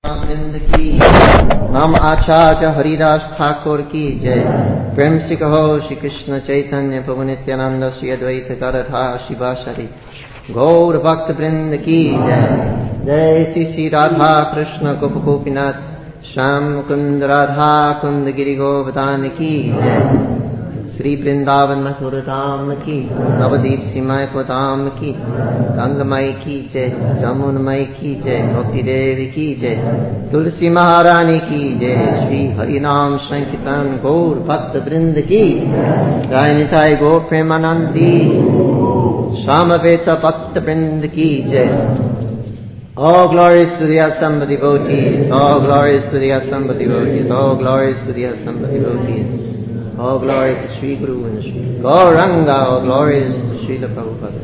वृंद की नाम आचार्य हरिदास ठाकुर की जय। प्रेम से कहो श्री कृष्ण चैतन्य प्रभु नित्यानंद श्री अद्वैत गदाधर शिवासादि गौर भक्त वृंद की जय। जय श्री श्री राधा कृष्ण गोप गोपीनाथ श्याम कुंद राधा कुंद गिरि गोवर्धन की जय। श्री वृंदावन मथुर धाम की नवदीप सीमाय को धाम की गंगमय की जय। जमुनमय की जय। गोपी देवी की जय। तुलसी महारानी की जय। श्री हरिनाम संकीर्तन गौर भक्त वृंद की जय। निताय गो प्रेमानंदी सामवेत भक्त वृंद की जय। All glories to the assembled devotees. All glories to the assembled devotees. All glories to the assembled devotees. All glory to Sri Guru and Sri Gauranga. All glories to Srila Prabhupada.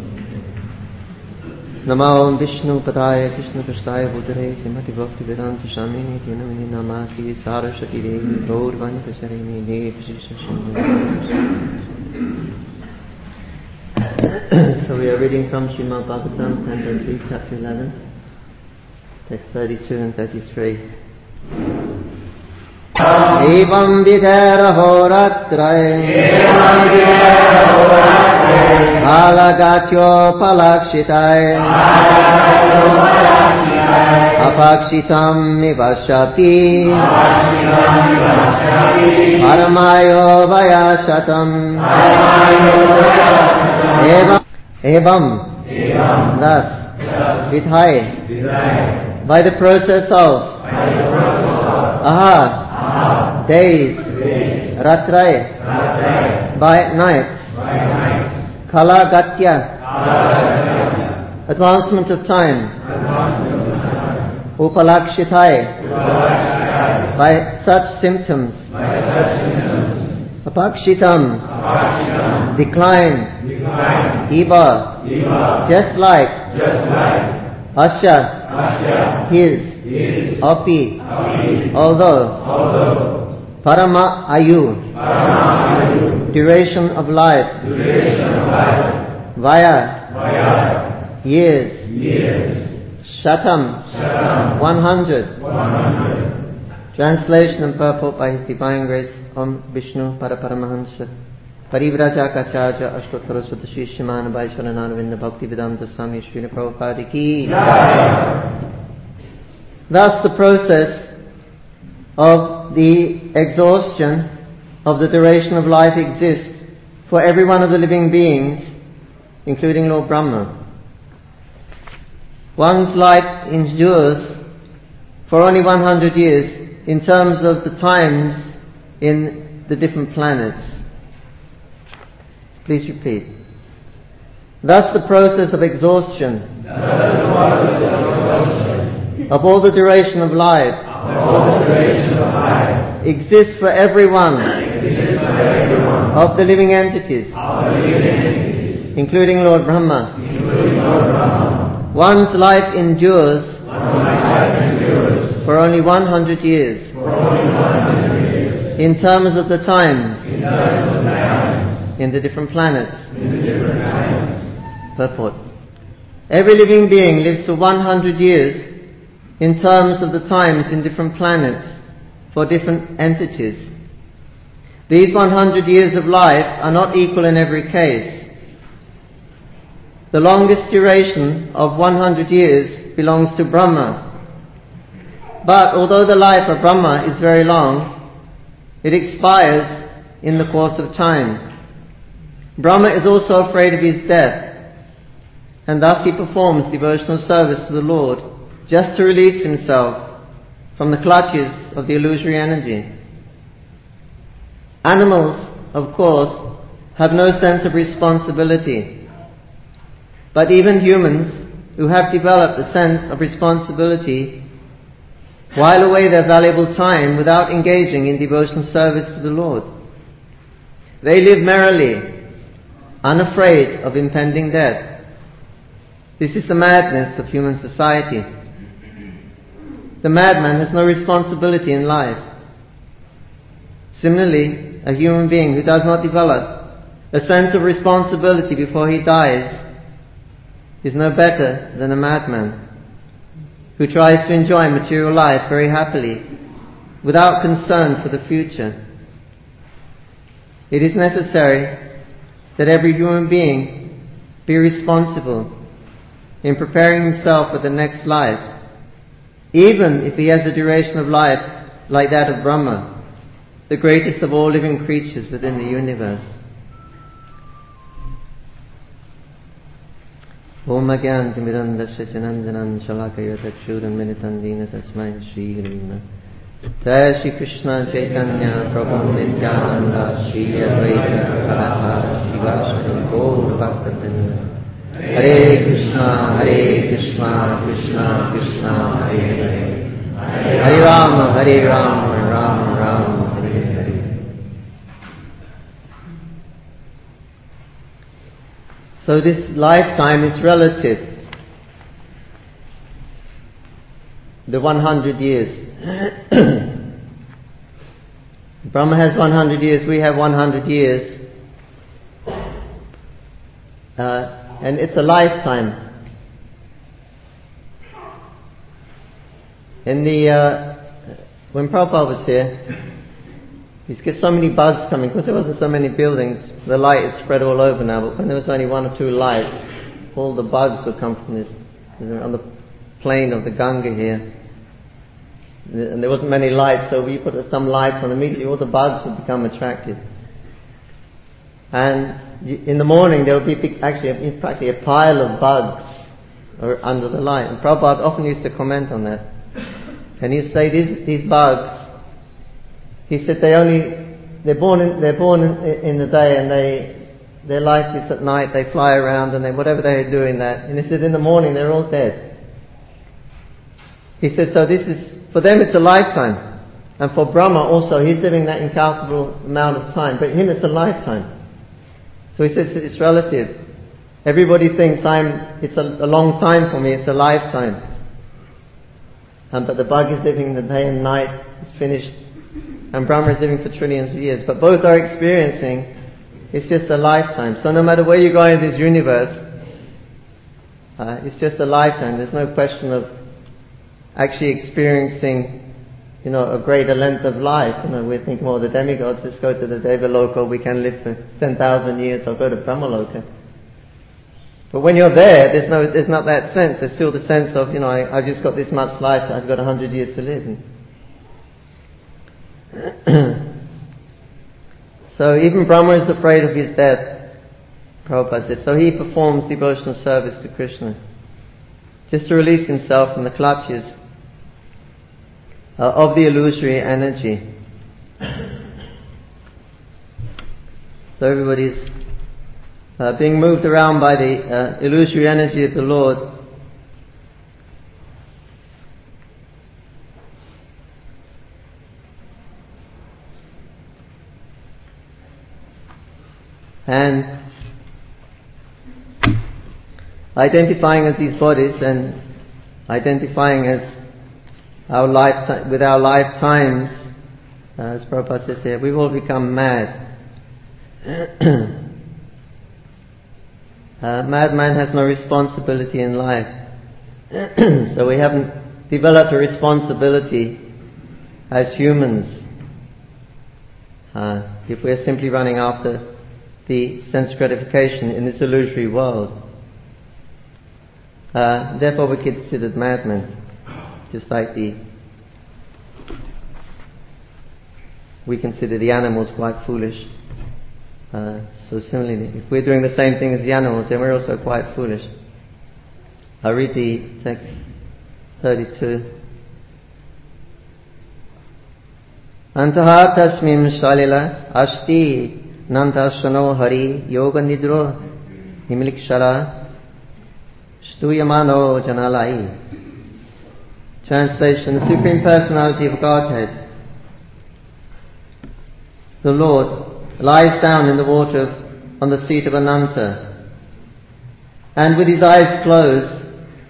Namo Vishnu Padaya Krishna Prasthaya Bhutare Srimati Bhakti Vedanta Swamini Dinamini Namaki Saraswati Devi Gaurvanta Charini Devi So we are reading from Srimad Bhagavatam, Canto 3, Chapter 11, text 32 and 33. एवं विधेरहोरात्रे कालगात्योपलक्षिताय अपक्षितम् विवशति परमायो वयाशतम् एवं thus vidhai by the process of days, ratray, by night, kala gatya, advancement of time, upalakshitai, by such symptoms, apakshitam, decline, iva, just like, asya, his, api, although, parama ayu, duration of life, vaya, years, shatam, 100. Translation and purport by His Divine Grace Om Vishnu Paraparamahansa Parivrajakacarya Ashtottara Sutta Shri Srimad Vaishnavananda Bhakti Vedanta Swami Srila Prabhupada ki. Thus the process of the exhaustion of the duration of life exists for every one of the living beings, including Lord Brahma. One's life endures for only 100 years in terms of the times in the different planets. Please repeat. Thus the process of exhaustion of all the duration of life exists for everyone of the living entities, including Lord Brahma. One's life endures for only 100 years in terms of the times in the different planets. Purport. Every living being lives for 100 years in terms of the times in different planets for different entities. These 100 years of life are not equal in every case. The longest duration of 100 years belongs to Brahma. But although the life of Brahma is very long, it expires in the course of time. Brahma is also afraid of his death, and thus he performs devotional service to the Lord just to release himself from the clutches of the illusory energy. Animals, of course, have no sense of responsibility. But even humans who have developed a sense of responsibility while away their valuable time without engaging in devotional service to the Lord. They live merrily, unafraid of impending death. This is the madness of human society. The madman has no responsibility in life. Similarly, a human being who does not develop a sense of responsibility before he dies is no better than a madman. who tries to enjoy material life very happily, without concern for the future. It is necessary that every human being be responsible in preparing himself for the next life, even if he has a duration of life like that of Brahma, the greatest of all living creatures within the universe. Om Agyan Timirandasya Jananjanan Shalakaya Takshuran Minitandina Tasmai Shri Gurima Jai Shri Krishna Chaitanya Prabhu Nityananda Shri Advaita Gadadhara Sivasari Gaur Bhaktivinoda Hare Krishna Krishna Krishna Hare Hare Hare Rama Rama Rama Hare Hare. So this lifetime is relative. The 100 years. Brahma has 100 years, we have 100 years. And it's a lifetime. In when Prabhupada was here, he used to get so many bugs coming, because there wasn't so many buildings, the light is spread all over now, but when there was only one or two lights, all the bugs would come from this, on the plain of the Ganga here. And there wasn't many lights, so we put some lights on, immediately all the bugs would become attracted. And in the morning there would be practically a pile of bugs under the light. And Prabhupada often used to comment on that. And he'd say these bugs, he said they're born in the day, and their life is at night. They fly around and whatever they're doing that. And he said in the morning they're all dead. He said so this is, for them it's a lifetime. And for Brahma also, he's living that incalculable amount of time. But him it's a lifetime. So he says it's relative. Everybody thinks it's a long time for me, it's a lifetime. But the bug is living the day and night, it's finished. And Brahma is living for trillions of years. But both are experiencing, it's just a lifetime. So no matter where you go in this universe, it's just a lifetime. There's no question of actually experiencing, a greater length of life. We're thinking, the demigods, let's go to the Devaloka, we can live for 10,000 years, or go to Brahmaloka. But when you're there, there's not that sense. There's still the sense of, I've just got this much life, I've got 100 years to live. So even Brahma is afraid of his death, Prabhupada says. So he performs devotional service to Krishna, just to release himself from the clutches of the illusory energy. So everybody's being moved around by the illusory energy of the Lord. And identifying as these bodies and identifying as with our lifetimes, as Prabhupada says here, we've all become mad. Madman has no responsibility in life. So we haven't developed a responsibility as humans. If we're simply running after the sense gratification in this illusory world. Therefore we're considered madmen. Just like we consider the animals quite foolish. So similarly, if we're doing the same thing as the animals, then we're also quite foolish. I'll read the text 32. Antaha tasmin shalila asti nantashano hari yoga nidro himlikshara stuyamano janalai. Translation: the Supreme Personality of Godhead, the Lord, lies down in the water on the seat of Ananta, and with his eyes closed,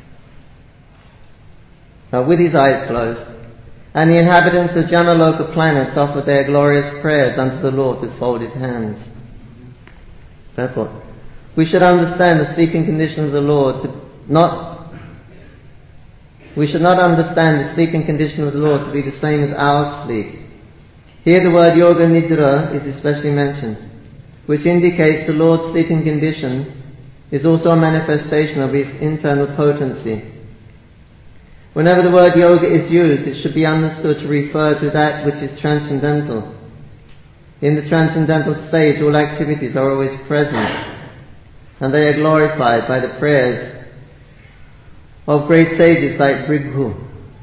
and the inhabitants of Janaloka planets offer their glorious prayers unto the Lord with folded hands. Therefore, we should understand the sleeping condition of the Lord we should not understand the sleeping condition of the Lord to be the same as our sleep. Here the word yoga nidra is especially mentioned, which indicates the Lord's sleeping condition is also a manifestation of His internal potency. Whenever the word yoga is used, it should be understood to refer to that which is transcendental. In the transcendental stage, all activities are always present, and they are glorified by the prayers of great sages like Brighu.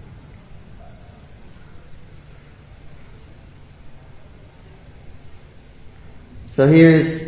So here is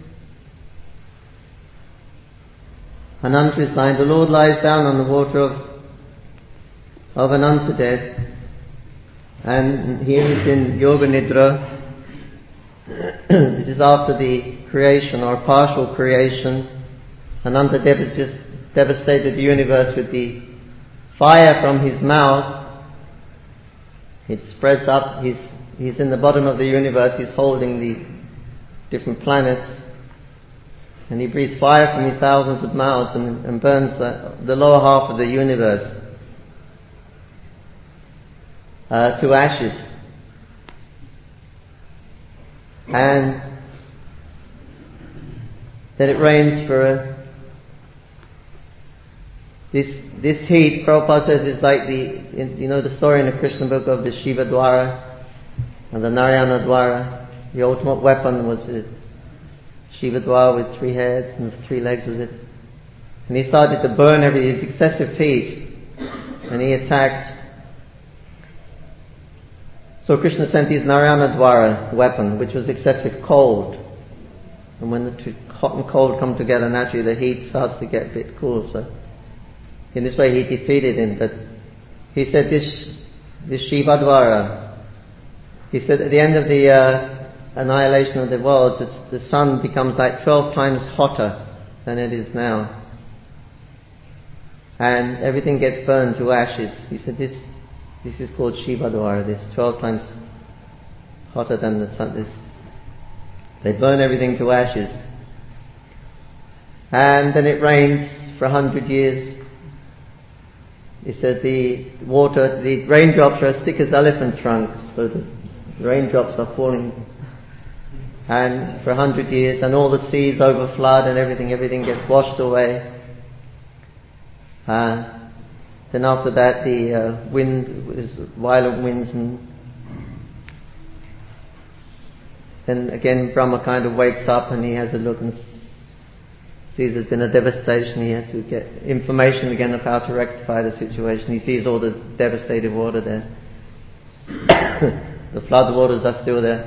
Ananta's line, the Lord lies down on the water of Anantadeva, and here is in Yoga Nidra. This is after the creation or partial creation. Anantadeva has just devastated the universe with the fire from his mouth. It spreads up, he's in the bottom of the universe, he's holding the different planets, and he breathes fire from his thousands of mouths and burns the lower half of the universe to ashes. And then it rains for this heat. Prabhupada says is like the story in the Krishna book of the Shiva Dwara and the Narayana Dwara. The ultimate weapon was the Shiva Dwara with 3 heads and 3 legs, was it? And he started to burn his excessive heat, and he attacked. So Krishna sent his Narayana Dwara weapon, which was excessive cold. And when the two hot and cold come together, naturally the heat starts to get a bit cool. So in this way he defeated him. But he said this Shiva Dwara, he said at the end of the annihilation of the worlds, the sun becomes like 12 times hotter than it is now. And everything gets burned to ashes. He said this is called Shiva Dwara, this 12 times hotter than the sun. They burn everything to ashes. And then it rains for 100 years. He said the raindrops are as thick as elephant trunks, so the raindrops are falling. And for 100 years, and all the seas overflood and everything gets washed away. Then after that, the violent winds, and then again Brahma kind of wakes up and he has a look and sees there's been a devastation. He has to get information again of how to rectify the situation. He sees all the devastated water there. The flood waters are still there.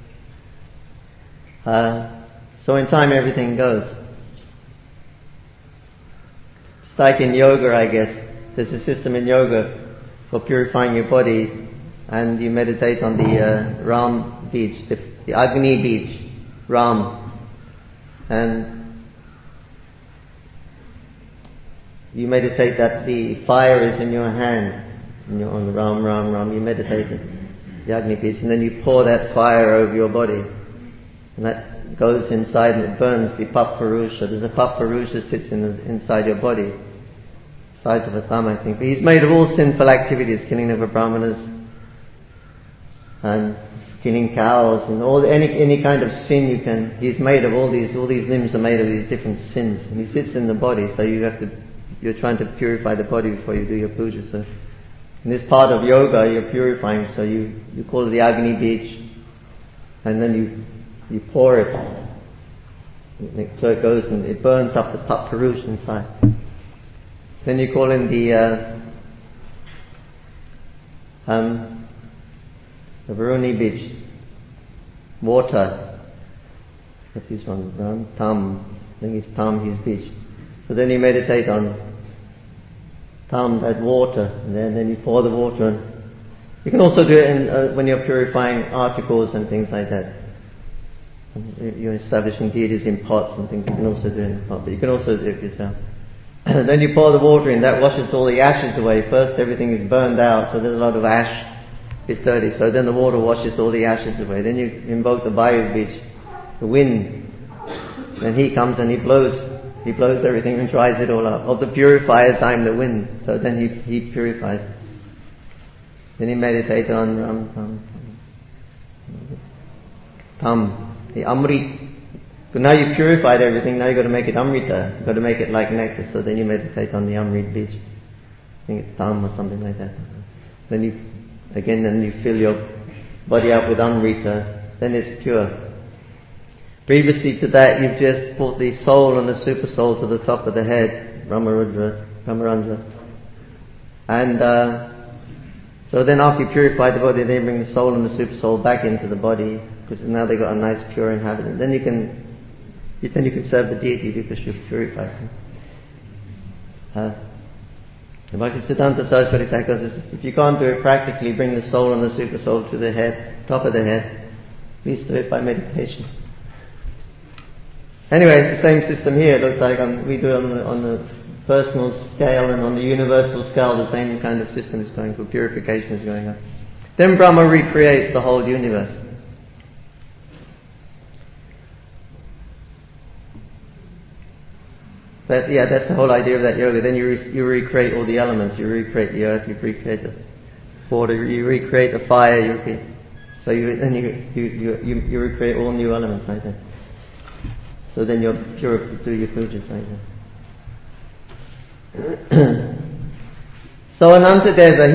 So in time everything goes. It's like in yoga, I guess. There's a system in yoga for purifying your body, and you meditate on the Ram beach, the Agni beach, Ram, and you meditate that the fire is in your hand, and you're on Ram, Ram, Ram. You meditate the Agni beach, and then you pour that fire over your body, and that goes inside and it burns the Papparusha. There's a Papparusha that sits inside your body, size of a thumb, I think. But he's made of all sinful activities, killing of brahmanas and killing cows and any kind of sin you can. He's made of all these limbs are made of these different sins, and he sits in the body. So you're trying to purify the body before you do your puja. So in this part of yoga, you're purifying. So you call it the Agni beach, and then you pour it. So it goes and it burns up the Papparush inside. Then you call in the Varuni beach, water. That's his one, Tam. I think it's Tam, his beach. So then you meditate on Tam, that water, and then you pour the water in. You can also do it when you're purifying articles and things like that. You're establishing deities in pots and things. You can also do it in pot, but you can also do it yourself. Then you pour the water in, that washes all the ashes away. First everything is burned out, so there's a lot of ash, a bit dirty, so then the water washes all the ashes away. Then you invoke the Vayu beach, the wind, and he comes and he blows He blows everything and dries it all up. Of the purifiers, I'm the wind. So then he purifies. Then he meditates on Tam, the Amrit. But now you've purified everything, now you've got to make it Amrita. You've got to make it like nectar. So then you meditate on the Amrit beach. I think it's Tam or something like that. Then you fill your body up with Amrita. Then it's pure. Previously to that, you've just brought the soul and the super soul to the top of the head, Brahmarandra. And so then after you purify the body, they bring the soul and the super soul back into the body, because now they've got a nice pure inhabitant. Then you can serve the deity because you've purified him. The Bhaktisiddhanta Saraswati Thakur says, if you can't do it practically, bring the soul and the super soul to the head, top of the head. Please do it by meditation. Anyway, it's the same system here. It looks like we do it on the personal scale, and on the universal scale the same kind of system is going for purification is going on. Then Brahma recreates the whole universe. But yeah, that's the whole idea of that yoga. Then you recreate all the elements. You recreate the earth. You recreate the water. You recreate the fire. You recreate all new elements like that. So then you're pure to do your pujas like that. So Anantadeva,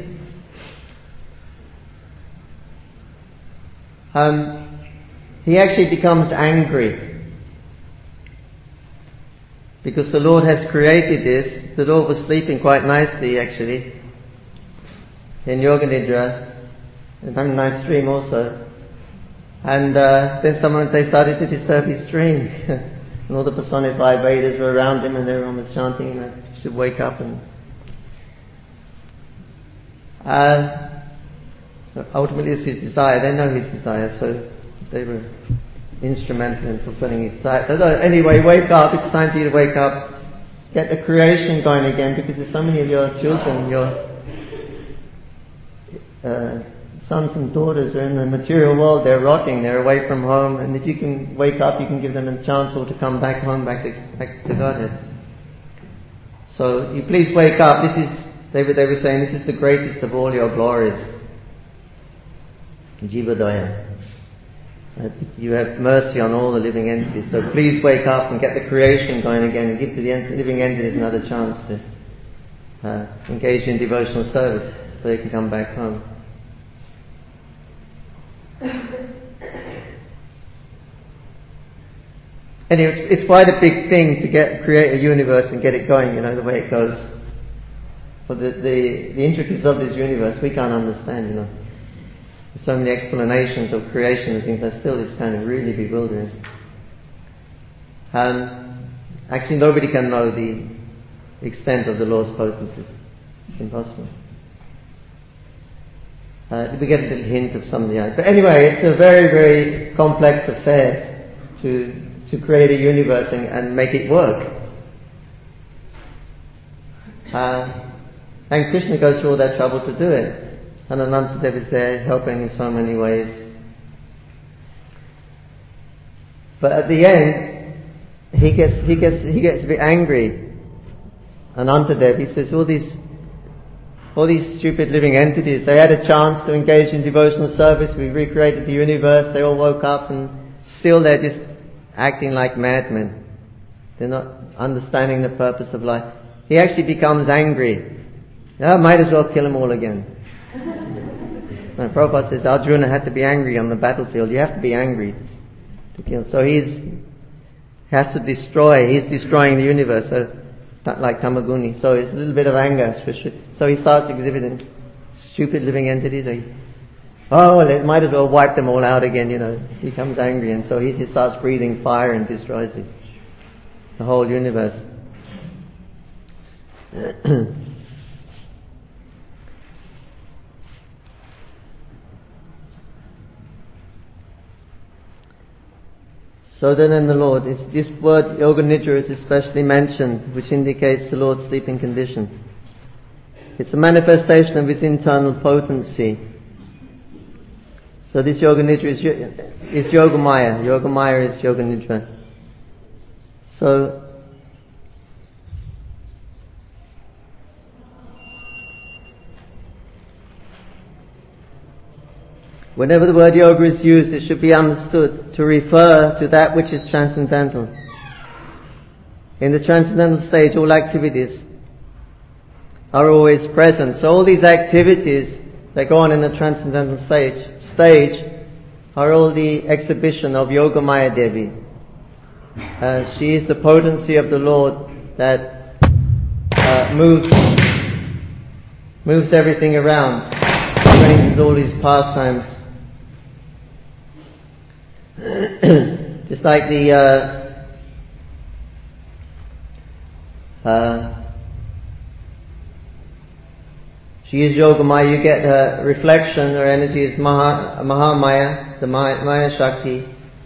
he actually becomes angry. Because the Lord has created this. The Lord was sleeping quite nicely actually in Yoga Nidra, and having a nice dream also. And then they started to disturb his dream. And all the personified Vedas were around him, and everyone was chanting, you should wake up. And ultimately it's his desire. They know his desire, so they were instrumental in fulfilling his desire. So anyway, wake up, it's time for you to wake up. Get the creation going again, because there's so many of your children, your sons and daughters are in the material world, they're rotting, they're away from home, and if you can wake up, you can give them a chance all to come back home, back to Godhead. So you please wake up. They were saying, this is the greatest of all your glories. Jivadaya. You have mercy on all the living entities, so please wake up and get the creation going again, and give to the living entities another chance to engage in devotional service so they can come back home. Anyway, it's quite a big thing to create a universe and get it going, the way it goes. But the intricacies of this universe we can't understand, There's so many explanations of creation and things that still is kind of really bewildering. Actually nobody can know the extent of the Lord's potencies. It's impossible. We get a little hint of some of the ideas. But anyway, it's a very, very complex affair to create a universe and make it work. And Krishna goes through all that trouble to do it. And Anantadeva is there helping in so many ways. But at the end, he gets a bit angry. Anantadeva, he says, all these stupid living entities, they had a chance to engage in devotional service, we recreated the universe, they all woke up, and still they're just acting like madmen. They're not understanding the purpose of life. He actually becomes angry. Might as well kill them all again. And Prabhupada says Arjuna had to be angry on the battlefield. You have to be angry to kill. So he has to destroy. He's destroying the universe. So like Tamaguni. So it's a little bit of anger. So he starts exhibiting stupid living entities. It might as well wipe them all out again, He becomes angry, and so he just starts breathing fire and destroys the whole universe. So then in the Lord, this word Yoga Nidra is especially mentioned, which indicates the Lord's sleeping condition. It's a manifestation of His internal potency. So this Yoga Nidra is Yoga Maya. Yoga Maya is Yoga Nidra. So Whenever the word yoga is used, it should be understood to refer to that which is transcendental. In the transcendental stage, all activities are always present. So all these activities that go on in the transcendental stage are all the exhibition of Yogamaya Devi. She is the potency of the Lord that moves everything around, arranges all these pastimes. Just like she is Yogamaya, you get her reflection, her energy is Mahamaya, the Maya Shakti,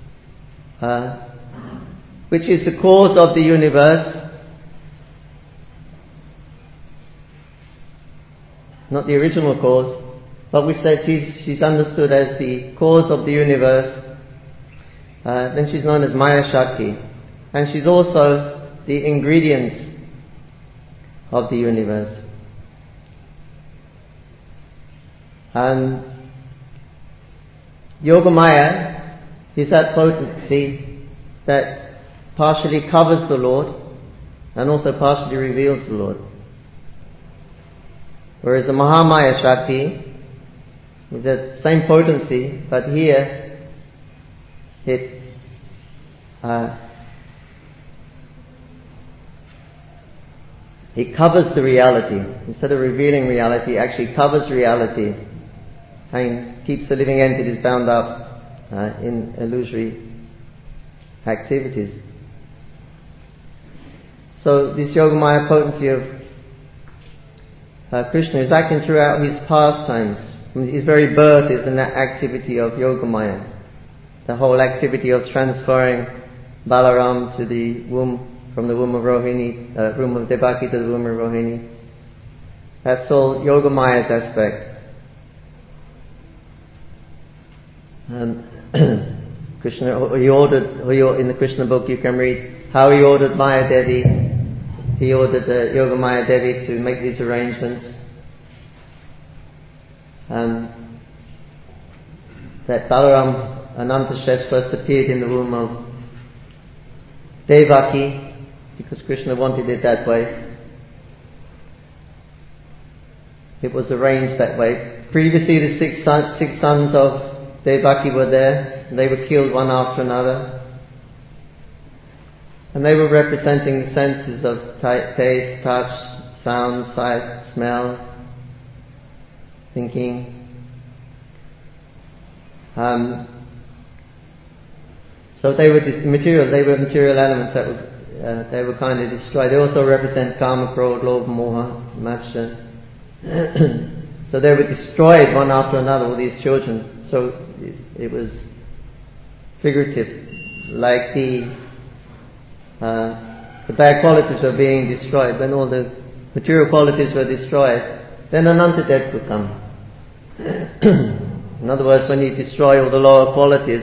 which is the cause of the universe, not the original cause, but we say she's understood as the cause of the universe. Then she's known as Maya Shakti, and she's also the ingredients of the universe. And Yogamaya is that potency that partially covers the Lord and also partially reveals the Lord. Whereas the Mahamaya Shakti is the same potency, but here it covers the reality. Instead of revealing reality, it actually covers reality and keeps the living entities bound up in illusory activities. So this Yogamaya potency of Krishna is acting throughout his pastimes. His very birth is an activity of Yogamaya. The whole activity of transferring Balaram to the womb, from the womb of Rohini, womb of Devaki to the womb of Rohini. That's all Yogamaya's aspect. Krishna, he ordered, in the Krishna book you can read how he ordered Maya Devi. He ordered Yogamaya Devi to make these arrangements. That Balaram Anantashesh first appeared in the womb of Devaki because Krishna wanted it that way. It was arranged that way. Previously the six sons of Devaki were there, and they were killed one after another. And they were representing the senses of taste, touch, sound, sight, smell, thinking. So they were material elements that they were kind of destroyed. They also represent Kama, Krodha, Lobha, Moha, Matsya. So they were destroyed one after another, all these children. So it was figurative, like the bad qualities were being destroyed. When all the material qualities were destroyed, then Anantadev could come. In other words, when you destroy all the lower qualities,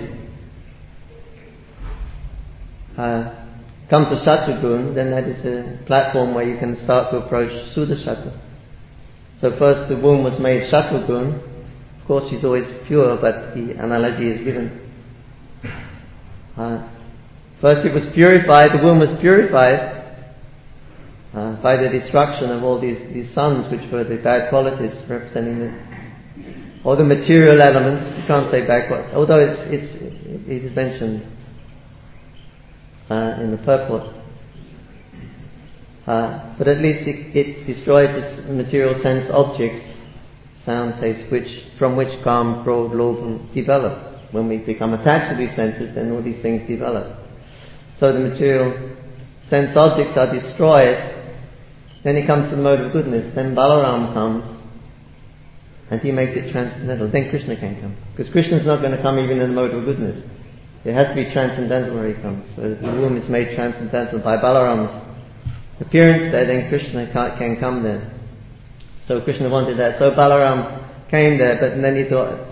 come to Sattvagun, then that is a platform where you can start to approach Suddha-sattva. So first the womb was made Sattvagun. Of course she's always pure, but the analogy is given. First it was purified, the womb was purified by the destruction of all these sons, which were the bad qualities, representing all the material elements. You can't say bad qualities, although it is mentioned in the purport. But at least it destroys its material sense objects, sound, taste, from which Kama, Krodha, Lobha develop. When we become attached to these senses, then all these things develop. So the material sense objects are destroyed. Then it comes to the mode of goodness. Then Balaram comes, and he makes it transcendental. Then Krishna can come, because Krishna is not going to come even in the mode of goodness. It has to be transcendental where he comes. So the womb is made transcendental by Balaram's appearance there, then Krishna can come there. So Krishna wanted that. So Balaram came there, but then he thought,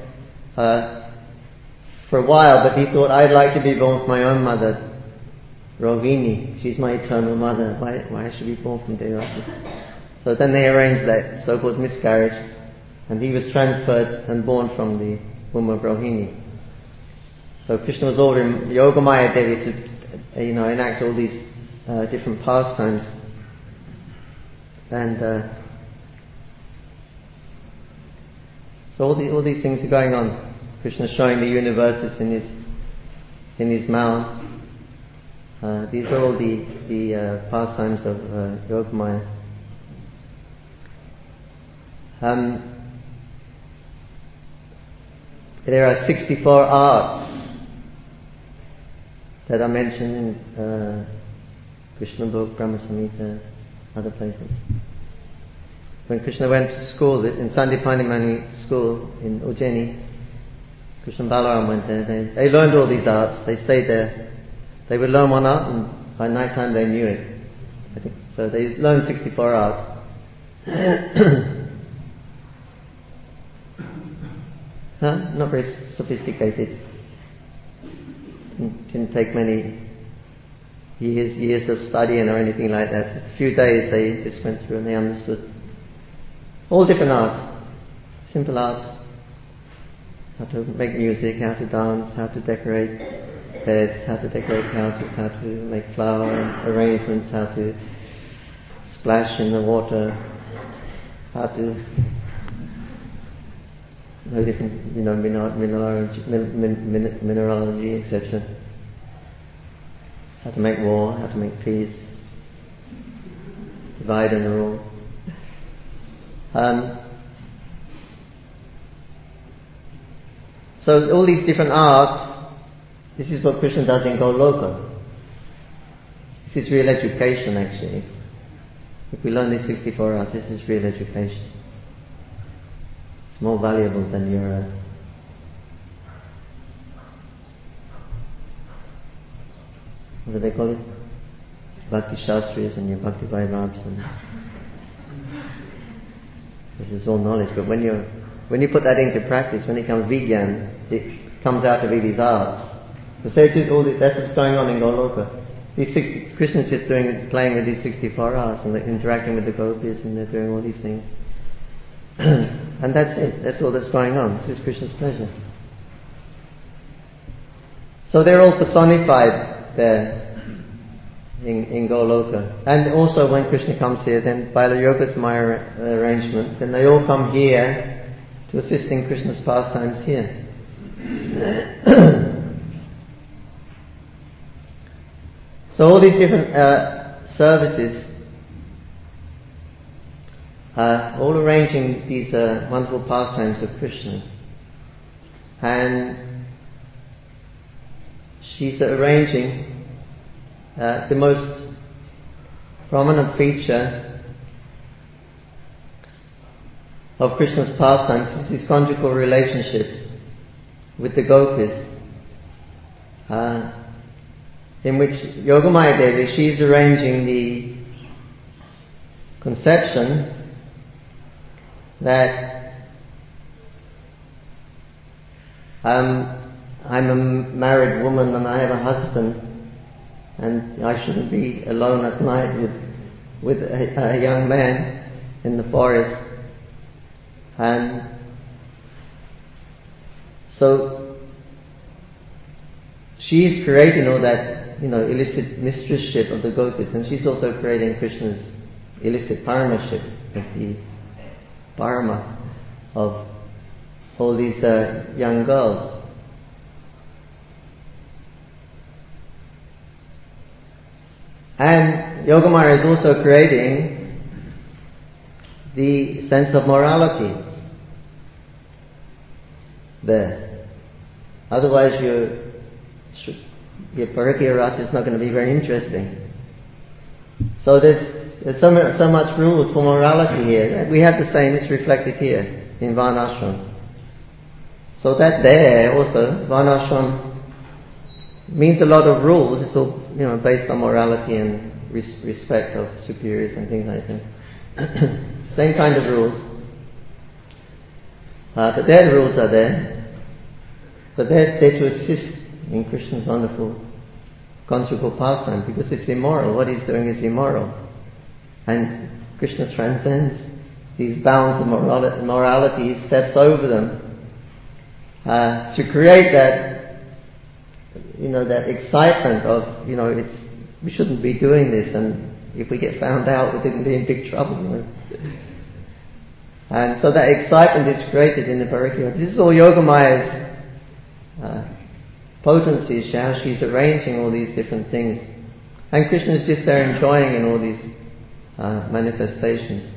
for a while, but he thought, I'd like to be born from my own mother, Rohini. She's my eternal mother. Why I should be born from Devaki? So then they arranged that so-called miscarriage, and he was transferred and born from the Uma Rohini. So Krishna was ordering Yogamaya Devi to, enact all these different pastimes, and so all these things are going on. Krishna showing the universes in his mouth. These are all the pastimes of Yogamaya. There are 64 arts that are mentioned in Krishna book, Brahma Samhita, other places. When Krishna went to school, in Sandipani Mani school in Ujjaini, Krishna and Balaram went there. They learned all these arts. They stayed there. They would learn one art, and by night time they knew it. I think so. They learned 64 arts. Not very sophisticated. Didn't take many years of studying or anything like that. Just a few days they just went through and they understood all different arts, simple arts. How to make music, how to dance, how to decorate beds, how to decorate couches, how to make flower arrangements, how to splash in the water, how to different, mineralogy, etc. How to make war, how to make peace, divide and rule. So all these different arts, this is what Krishna does in Goloka. This is real education, actually. If we learn these 64 arts, this is real education. It's more valuable than your what do they call it? Bhakti Shastriyas and your Bhakti Vairabhs. This is all knowledge, but when you put that into practice, when it comes Vigyan, it comes out to be these arts. So that's what's going on in Goloka. Krishna's just playing with these 64 arts and interacting with the gopis, and they're doing all these things. And that's it. That's all that's going on. This is Krishna's pleasure. So they're all personified there in Goloka. And also when Krishna comes here, then by the Yoga Samaya arrangement, then they all come here to assist in Krishna's pastimes here. So all these different services all arranging these wonderful pastimes of Krishna. And she's arranging the most prominent feature of Krishna's pastimes is his conjugal relationships with the gopis, in which Yogamaya Devi, she's arranging the conception that I'm a married woman and I have a husband, and I shouldn't be alone at night with a young man in the forest. And so she's creating all that, illicit mistressship of the gopis, and she's also creating Krishna's illicit paramaship as the parama of all these young girls. And Yogamaya is also creating the sense of morality there. Otherwise your Parikya Rasa is not going to be very interesting. So there's so much rules for morality here. We have the same, it's reflected here in Varnashram. So that there also, Varnashram means a lot of rules. It's all based on morality and respect of superiors and things like that. Same kind of rules. But their rules are there. But they're there to assist in Krishna's wonderful conjugal pastime, because it's immoral. What he's doing is immoral. And Krishna transcends these bounds of morality. He steps over them to create that, that excitement of, we shouldn't be doing this, and if we get found out, we're going to be in big trouble. And so that excitement is created in the Parikya. This is all Yogamaya's potency, how she's arranging all these different things. And Krishna is just there enjoying in all these manifestations.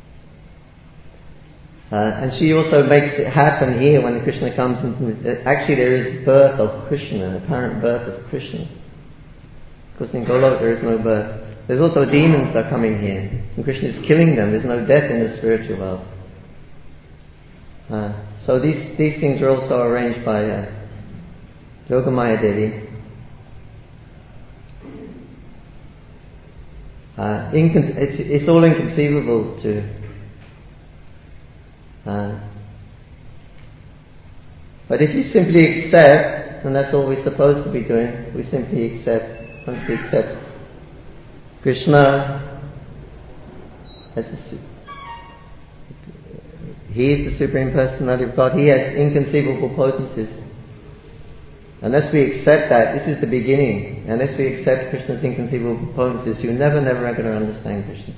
And she also makes it happen here when Krishna comes. Actually, there is birth of Krishna, an apparent birth of Krishna. Because in Golok there is no birth. There's also demons are coming here, and Krishna is killing them. There's no death in the spiritual world. So these things are also arranged by Yogamaya Devi. It's all inconceivable to. But if you simply accept, and that's all we're supposed to be doing, we simply accept. Once we accept Krishna, He is the Supreme Personality of God. He has inconceivable potencies. Unless we accept that, this is the beginning. Unless we accept Krishna's inconceivable potencies, you're never are going to understand Krishna.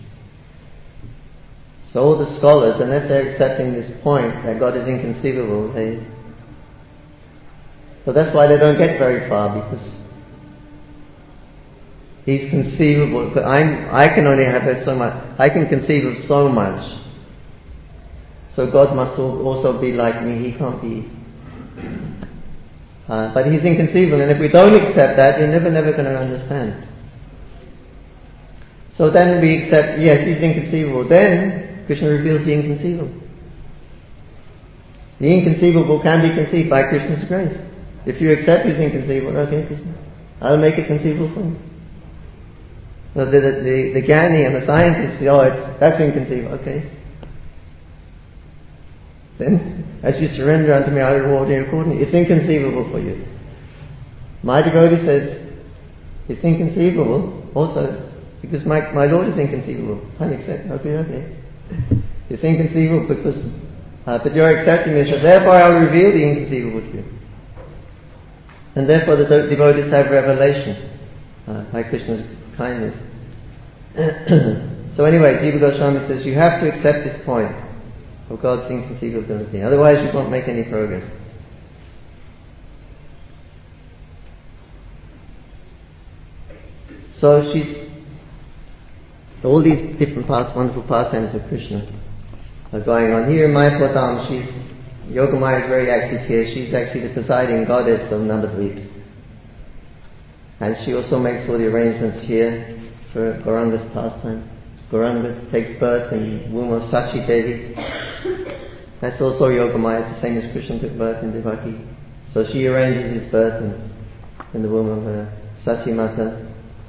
So all the scholars, unless they're accepting this point that God is inconceivable, so that's why they don't get very far, because He's conceivable. But I can only have so much. I can conceive of so much. So God must also be like me. He can't be. But He's inconceivable, and if we don't accept that, you're never going to understand. So then we accept, yes, He's inconceivable. Then Krishna reveals the inconceivable. The inconceivable can be conceived by Krishna's grace. If you accept He's inconceivable, okay, Krishna, I'll make it conceivable for you. Well, the Jnani and the scientist say, that's inconceivable, okay. Then, as you surrender unto me, I will reward you accordingly. It's inconceivable for you. My devotee says, it's inconceivable also, because my Lord is inconceivable. I accept, okay. It's inconceivable because, but you're accepting me, so therefore I will reveal the inconceivable to you. And therefore the devotees have revelations by Krishna's kindness. So anyway, Jiva Goswami says, you have to accept this point of God's inconceivability. Otherwise you won't make any progress. So all these different wonderful pastimes of Krishna are going on. Here in Mayapur Dham, Yogamaya is very active here. She's actually the presiding goddess of Navadvip. And she also makes all the arrangements here for Gauranga's pastime. Gauranga takes birth in the womb of Sachi Devi. That's also Yogamaya, it's the same as Krishna took birth in Devaki. So she arranges his birth in the womb of Sachi Mata.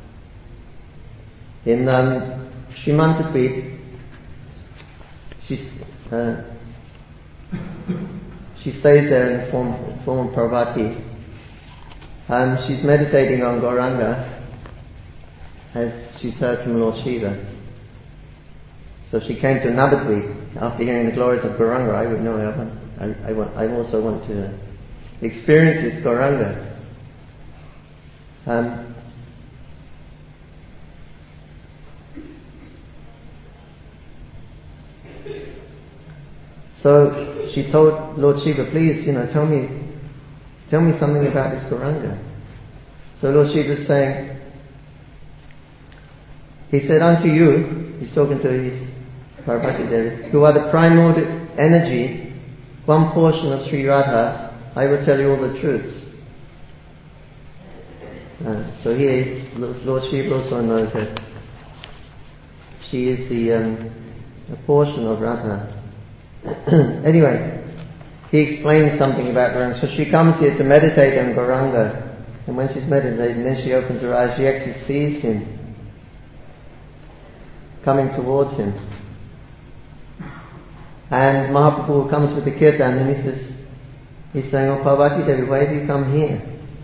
In Srimanta Dweep, she stays there in the form of Parvati. She's meditating on Gauranga as she's heard from Lord Shiva. So she came to Navadvip after hearing the glories of Gauranga. I would know. I also want to experience this Gauranga. So she told Lord Shiva, please, tell me something about this Gauranga. So Lord Shiva is saying, he said, unto you, he's talking to his Parvati Devi, who are the primordial energy, one portion of Sri Radha, I will tell you all the truths. So here, Lord Shiva also knows that she is a portion of Radha. Anyway, he explains something about Gauranga. So she comes here to meditate on Gauranga, and when she's meditating, then she opens her eyes, she actually sees him coming towards him. And Mahaprabhu comes with the kirtan and he's saying, oh Parvati Devi, why have you come here?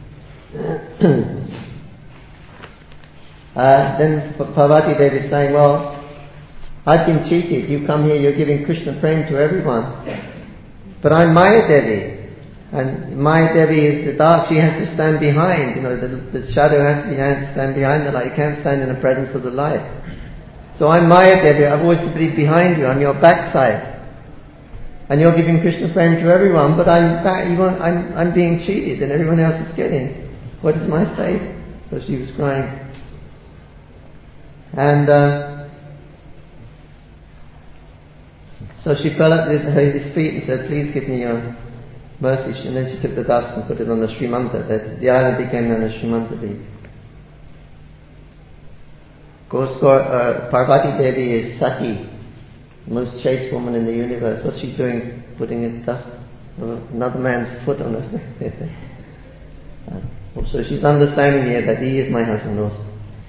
Then Parvati Devi is saying, well, I've been cheated. You come here, you're giving Krishna prem to everyone. But I'm Maya Devi. And Maya Devi is the dark, she has to stand behind, the shadow has to stand behind the light. You can't stand in the presence of the light. So I'm Maya Devi, I've always to be behind you, I'm your backside. And you're giving Krishna Prem to everyone, but I'm being cheated and everyone else is getting. What is my fate? So she was crying. And so she fell at his feet and said, please give me your mercy. And then she took the dust and put it on the Srimanta. The island became known as Srimanta Devi. Of course, Parvati Devi is Sati, the most chaste woman in the universe. What's she doing? Putting a dust of another man's foot on her. So she's understanding here that he is my husband also.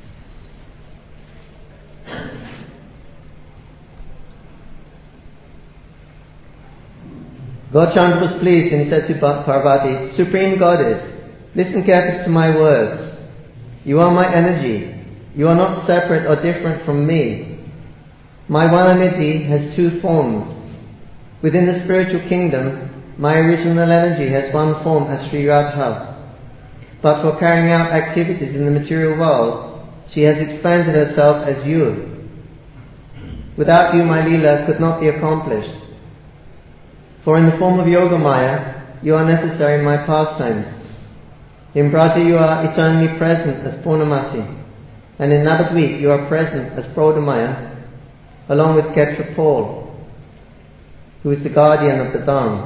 Lord Chandra was pleased and he said to Parvati, Supreme Goddess, listen carefully to my words. You are my energy. You are not separate or different from me. My one energy has two forms. Within the spiritual kingdom, my original energy has one form as Sri Radha. But for carrying out activities in the material world, she has expanded herself as you. Without you, my Leela could not be accomplished. For in the form of Yogamaya, you are necessary in my pastimes. In Braja, you are eternally present as Purnamasi. And in Navadvip, you are present as Prodamaya, along with Ketrapal, who is the guardian of the Dham.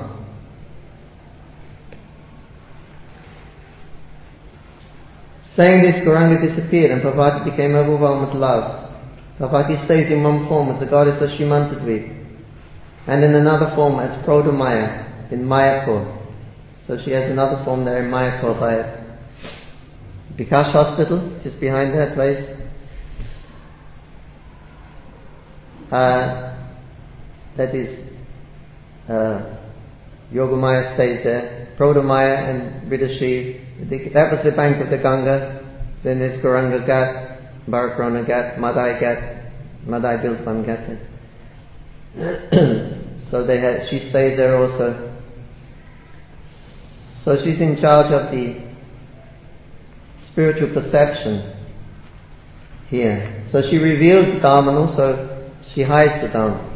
Saying this, Gauranga disappeared and Parvati became overwhelmed with love. Parvati stays in one form as the goddess of Srimantadvip, and in another form as Prodamaya in Mayapur. So she has another form there in Mayapur by Bikash Hospital, just behind that place. That is, Yogamaya stays there. Prodamaya and Ridashi, that was the bank of the Ganga. Then there's Gauranga Ghat, Barakrona Ghat, Madai Ghat, Madai Bilpan Ghat. So she stays there also. So she's in charge of the spiritual perception here. So she reveals the Dharma and also she hides the Dharma.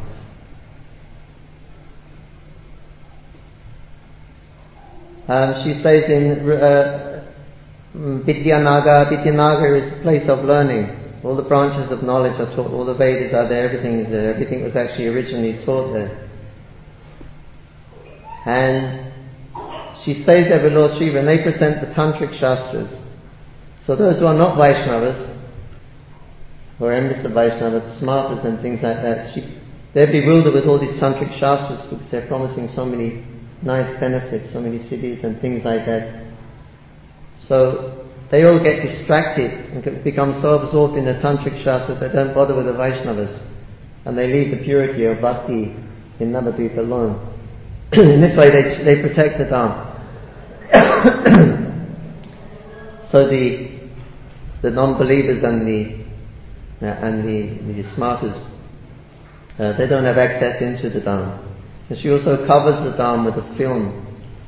She stays in Vidyanagar. Vidyanagar is the place of learning. All the branches of knowledge are taught, all the Vedas are there, everything is there. Everything was actually originally taught there. And she stays there with Lord Shiva and they present the Tantric Shastras. So those who are not Vaishnavas, who are enemies of Vaishnavas, Smartas and things like that, they're bewildered with all these Tantric Shastras because they're promising so many nice benefits, so many cities and things like that. So they all get distracted and become so absorbed in the Tantric Shastras that they don't bother with the Vaishnavas. And they leave the purity of Bhakti in Navadvip alone. In this way they protect the Dharma. So the non-believers and the smarters, they don't have access into the Dharma. And she also covers the Dharma with a film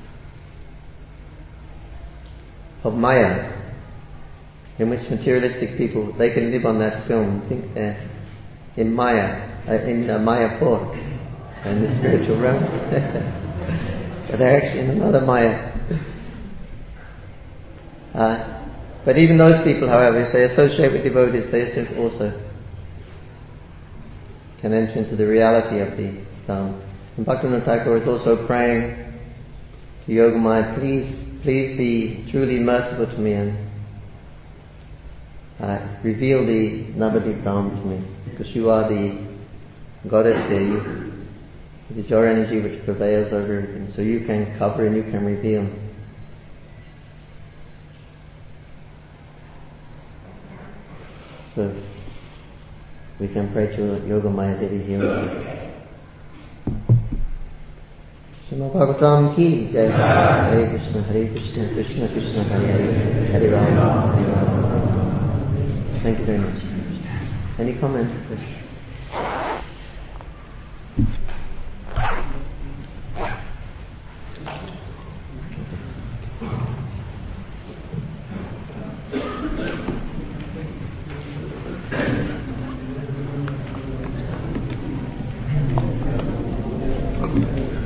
of Maya, in which materialistic people, they can live on that film, think they're in Maya, in Mayapur, in the spiritual realm. But they're actually in another Maya. But even those people, however, if they associate with devotees, they also can enter into the reality of the Dharma. And Bhaktivinoda Thakur is also praying to Yogamaya, please be truly merciful to me and reveal the Navadvip Dharma to me, because you are the goddess here. It is your energy which prevails over everything, so you can cover and you can reveal. So we can pray to Yogamaya Devi here. Srimad Bhagavatam ki jai. Hare Krishna, Krishna Krishna, Hare Hare, Hare Rama, Hare Rama. Thank you very much. Any comment? Amen.